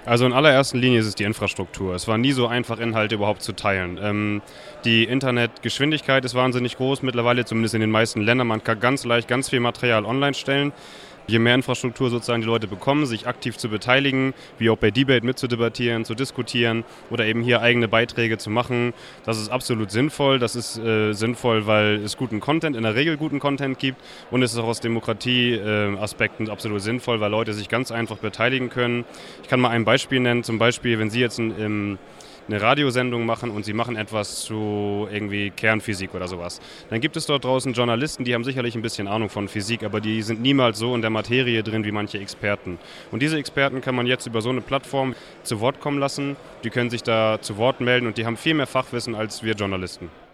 Also in allererster Linie ist es die Infrastruktur. Es war nie so einfach, Inhalte überhaupt zu teilen. Die Internetgeschwindigkeit ist wahnsinnig groß, mittlerweile zumindest in den meisten Ländern. Man kann ganz leicht ganz viel Material online stellen. Je mehr Infrastruktur sozusagen die Leute bekommen, sich aktiv zu beteiligen, wie auch bei Debate mitzudebattieren, zu diskutieren oder eben hier eigene Beiträge zu machen, das ist absolut sinnvoll. Das ist sinnvoll, weil es guten Content, in der Regel guten Content gibt, und es ist auch aus Demokratie-Aspekten absolut sinnvoll, weil Leute sich ganz einfach beteiligen können. Ich kann mal ein Beispiel nennen, zum Beispiel, wenn Sie jetzt eine Radiosendung machen und Sie machen etwas zu irgendwie Kernphysik oder sowas. Dann gibt es dort draußen Journalisten, die haben sicherlich ein bisschen Ahnung von Physik, aber die sind niemals so in der Materie drin wie manche Experten. Und diese Experten kann man jetzt über so eine Plattform zu Wort kommen lassen. Die können sich da zu Wort melden und die haben viel mehr Fachwissen als wir Journalisten.